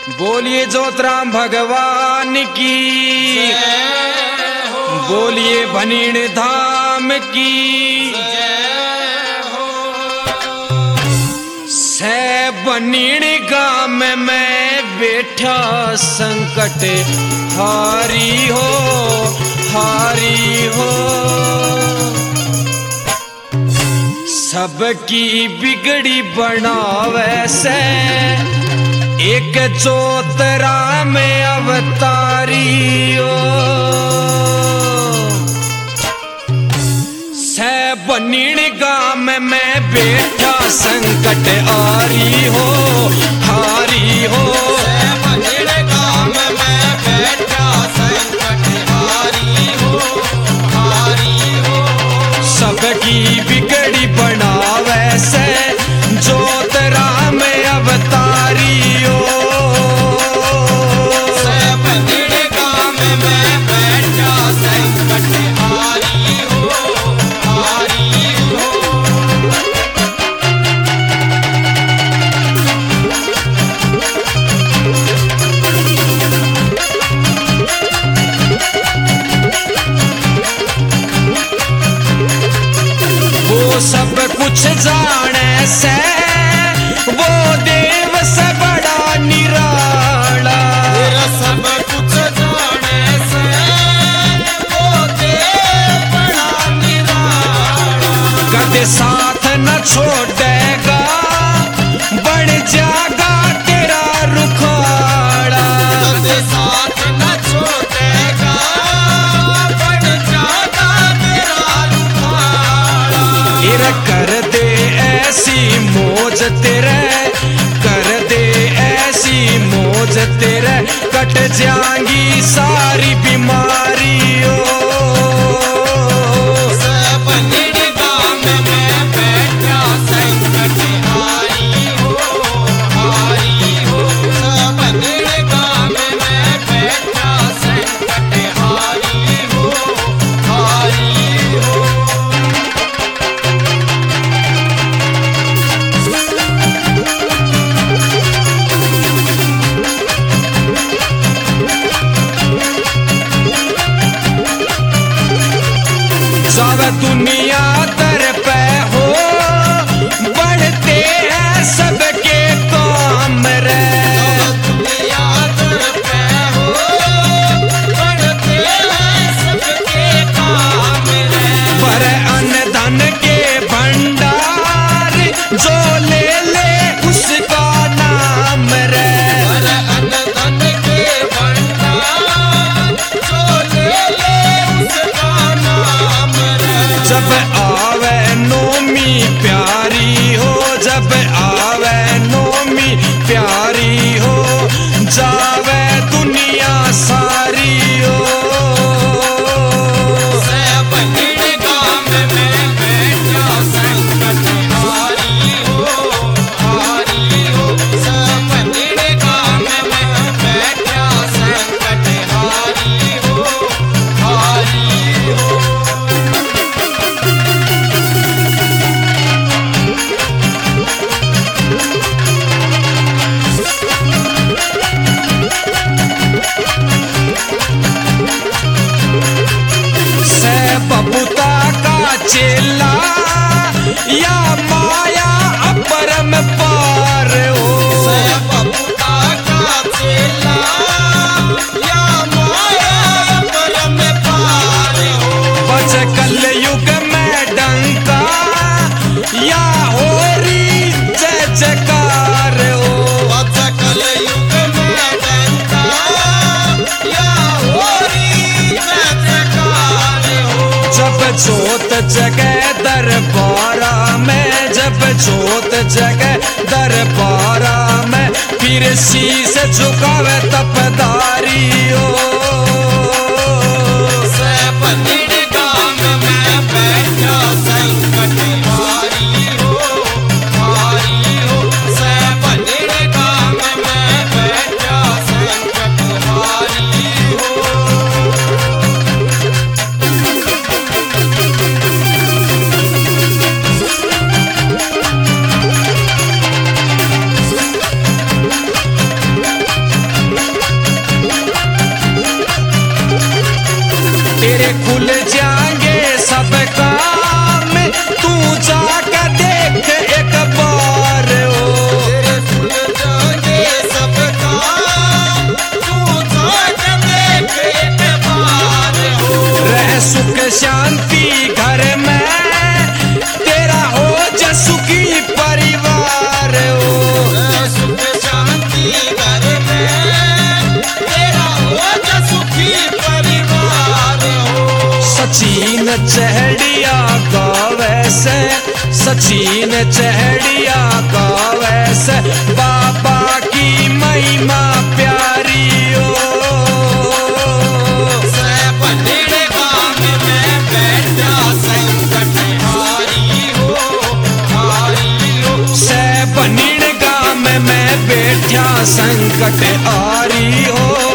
बोलिए ज्योतराम भगवान की, बोलिए भनीण धाम की। से भनीण गाम में बैठा संकट हारी हो, हारी हो। सबकी बिगड़ी बनावे से एक चौतरा में अवतारियो। से भनीण गाम में बैठा संकट हारी हो, हारी हो। से भनीण गाम में बैठा संकट हारी हो, हारी हो। सबकी बिगड़ी बनावे से ज्योतरा में अवतारियो। से भनीण गाम में बैठा संकट हारी हो, हारी हो। वो सब कुछ जाने से वो देव से बड़ा निराला। तेरा सब कुछ जाने से वो देव बड़ा निराला। कद साथ न छोड़ेगा, बढ़ जाएगा तेरा रुखाड़ा। कदे साथ न छोड़ेगा, बढ़ जाएगा तेरा रुखाड़ा। फिर कर दे ऐसी मौज तेरे, कर दे ऐसी मौज तेरे, कट जाएंगी सारी बीमारियों। से भनीण गाम में बैठा संकट हारी हो, हारी हो। से भनीण गाम में बैठा संकट हारी हो, हारी हो। सब दुनिया दर पे हो, बढ़ते हैं सबके काम रे। दुनिया दर पे हो, बढ़ते हैं सबके काम रे। पर अन्न धन के भंडार जो ले ले उसका नाम रे। पर अन्न धन के भंडार जो ले ले उसका नाम रे। जब आवे नौमी प्यारी हो, जब आवे नौमी प्यारी हो, जावे दुनिया सारी हो। से भनीण गाम में बैठा संकट हारी हो, हारी हो। से भनीण गाम में बैठा संकट हारी हो, हारी हो। से बबूता का चेला या माया अपरम पार हो। से बबूता का चेला या माया परम पार हो। बच कल युग में डंका या होरी जय जयकार हो। वच कल युग में डंका या होरी जय जयकार हो। जब जोत जगह दरबारा में, जब जोत जगह दरबारा में, फिर शीस झुकावे तपदारियो। से भनीण गाम में बैठा संकट हारी हो, हारी हो। से भनीण गाम में बैठा संकट हारी हो। बैठा संकट आरी हो।